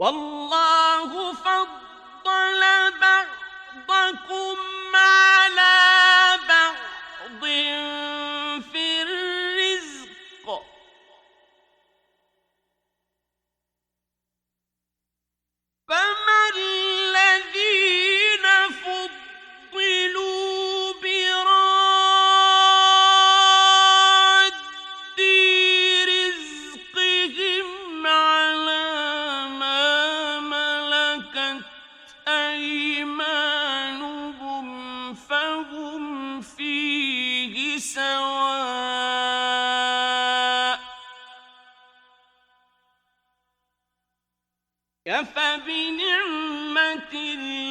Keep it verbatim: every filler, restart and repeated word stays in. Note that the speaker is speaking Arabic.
والله فضل بعضكم على بعض في الرزق فما الذين فضلوا براد رزقهم على ما ملكت أيمانهم فهم فيه سواء كفبنعمة